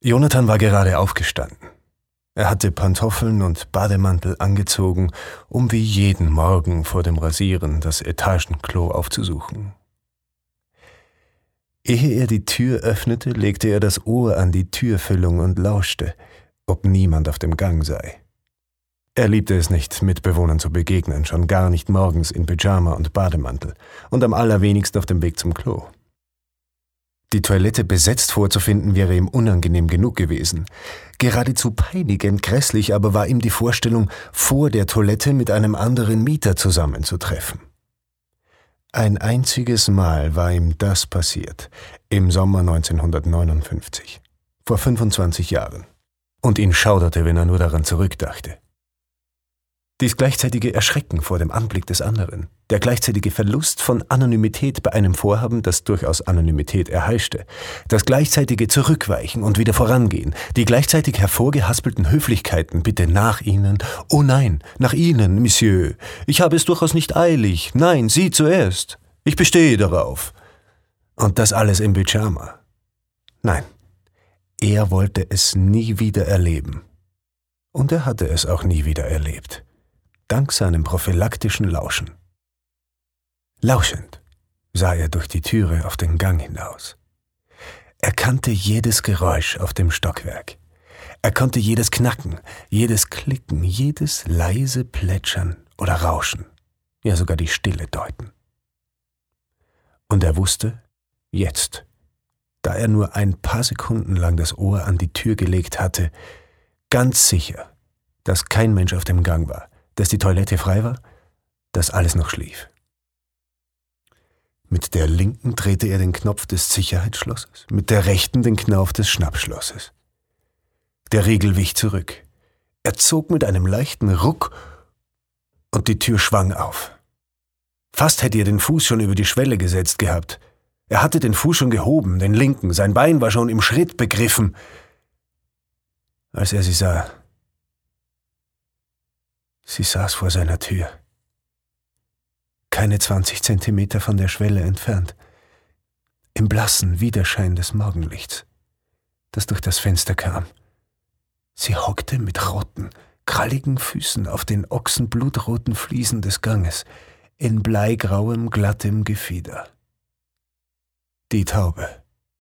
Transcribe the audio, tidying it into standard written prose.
Jonathan war gerade aufgestanden. Er hatte Pantoffeln und Bademantel angezogen, um wie jeden Morgen vor dem Rasieren das Etagenklo aufzusuchen. Ehe er die Tür öffnete, legte er das Ohr an die Türfüllung und lauschte, ob niemand auf dem Gang sei. Er liebte es nicht, Mitbewohnern zu begegnen, schon gar nicht morgens in Pyjama und Bademantel und am allerwenigsten auf dem Weg zum Klo. Die Toilette besetzt vorzufinden, wäre ihm unangenehm genug gewesen. Geradezu peinigend grässlich aber war ihm die Vorstellung, vor der Toilette mit einem anderen Mieter zusammenzutreffen. Ein einziges Mal war ihm das passiert, im Sommer 1959, vor 25 Jahren. Und ihn schauderte, wenn er nur daran zurückdachte. Dies gleichzeitige Erschrecken vor dem Anblick des anderen, der gleichzeitige Verlust von Anonymität bei einem Vorhaben, das durchaus Anonymität erheischte, das gleichzeitige Zurückweichen und wieder vorangehen, die gleichzeitig hervorgehaspelten Höflichkeiten, bitte nach Ihnen, oh nein, nach Ihnen, Monsieur, ich habe es durchaus nicht eilig, nein, Sie zuerst, ich bestehe darauf. Und das alles im Pyjama. Nein, er wollte es nie wieder erleben. Und er hatte es auch nie wieder erlebt. Dank seinem prophylaktischen Lauschen. Lauschend sah er durch die Türe auf den Gang hinaus. Er kannte jedes Geräusch auf dem Stockwerk. Er konnte jedes Knacken, jedes Klicken, jedes leise Plätschern oder Rauschen, ja sogar die Stille deuten. Und er wusste, jetzt, da er nur ein paar Sekunden lang das Ohr an die Tür gelegt hatte, ganz sicher, dass kein Mensch auf dem Gang war, dass die Toilette frei war, dass alles noch schlief. Mit der linken drehte er den Knopf des Sicherheitsschlosses, mit der rechten den Knauf des Schnappschlosses. Der Riegel wich zurück. Er zog mit einem leichten Ruck und die Tür schwang auf. Fast hätte er den Fuß schon über die Schwelle gesetzt gehabt. Er hatte den Fuß schon gehoben, den linken, sein Bein war schon im Schritt begriffen, als er sie sah. Sie saß vor seiner Tür. Keine 20 Zentimeter von der Schwelle entfernt, im blassen Widerschein des Morgenlichts, das durch das Fenster kam. Sie hockte mit roten, kralligen Füßen auf den ochsenblutroten Fliesen des Ganges, in bleigrauem, glattem Gefieder. Die Taube.